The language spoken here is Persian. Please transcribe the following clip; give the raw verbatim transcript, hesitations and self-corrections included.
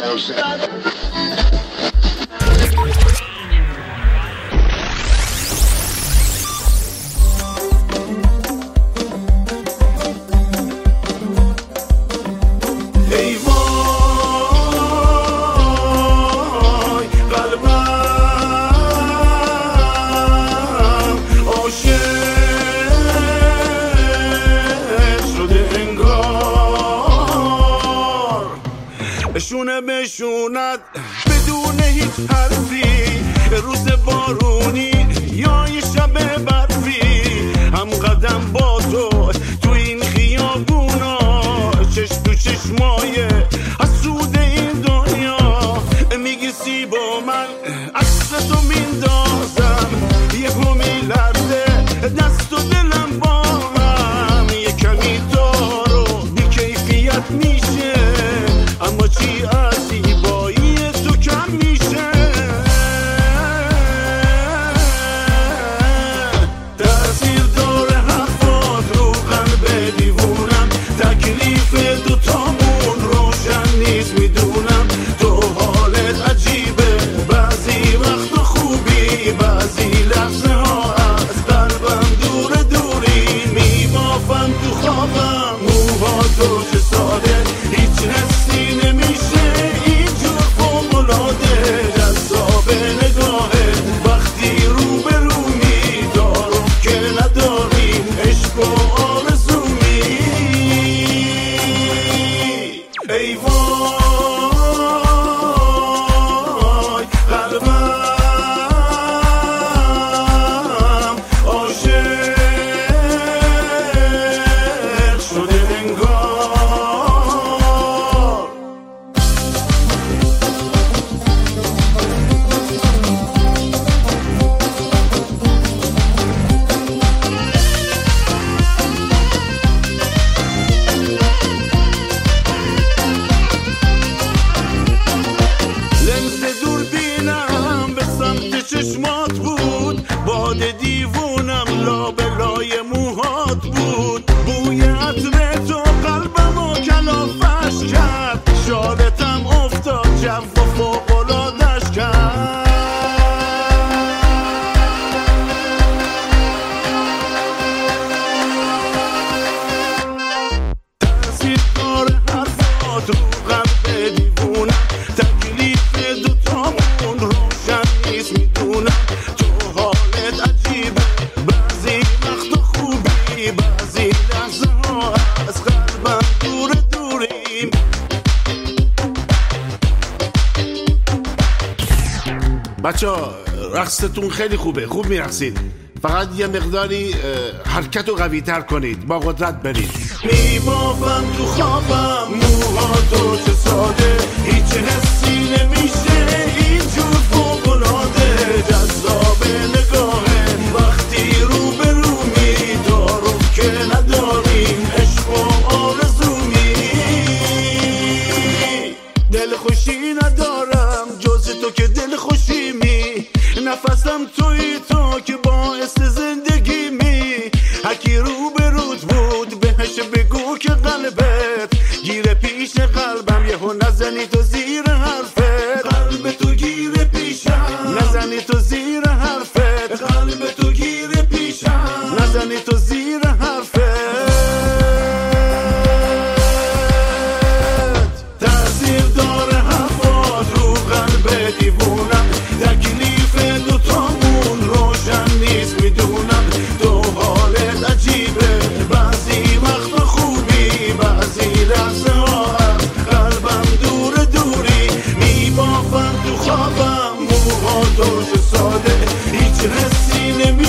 بشونه بشوند بدون هیچ حرفی، روز بارونی یا یه شب برفی، هم قدم با تو تو این خیابونا، چشم تو چشمای حسود این دنیا، میگی سی با من عکس تو میندازم، یه همی لرزه دست و دلم با هم، یه کمی دارو بی کیفیت میشه، اما چی از زیبایی تو کم میشه، تأثیر داره حرفات رو قلب دیوونم، تکلیف دوتامون روشن نیست میدونم، تو حالت عجیبه بعضی وقت خوبی، بعضی لحظه ها از قلبم دور دوری، میبافم تو خوابم موها تو چه ساده، هیچ حسی نمیشه اینجور فوق‌العاده، جذاب نگاهه وقتی رو به رومی، دارم که نداریم عشق و آرزومی، ای وای قلبم عاشق شده انگار. لنز دوربینم به سمت چشمات بود، باد دیوونم لابلای موهات بود، بوی عطر تو قلبم و کلافش کرد، شالتم افتاد جو و فوق‌العاده‌اش کرد، تأثیر داره حرفات رو قلب دیوونم، تکلیف دوتامون روشن نیست میدونم، تو حالت عجیبه بعضی وقت خوبی، بعضی لحظه ها از قلبم دور دوریم. بچه ها رقصتون خیلی خوبه، خوب میرقصید، فقط یه مقداری حرکت رو قوی تر کنید، با قدرت برید. میبافم تو خوابم موها تو چه ساده، هیچ حسی نمیشه اینجور فوق‌العاده، جذاب نگاهه وقتی رو به رومی، دارم که نداریم عشق و آرزومی، دل خوشی ندارم جز تو که دل خوشیمی، نفسم توی تو که باعث زندگی می، هکی رو به رود بود بهش بگو که قلبت گیره پیش قلبم، یهو نزنی تو زیر حرفت، قلب تو گیره پیشم، نزنی تو زیر حرفت، قلب تو گیره پیشم، نزنی تو زیر حرفت، تأثیر داره حرفات رو قلب دیوونم، تکلیف دوتامون روشن نیست میدونم، تو حالت عجیبه بعضی وقت خوبی، بعضی لحظه ها قلبم دور دوری، میبافم تو خوابم موها تو چه ساده، هیچ حسی نمی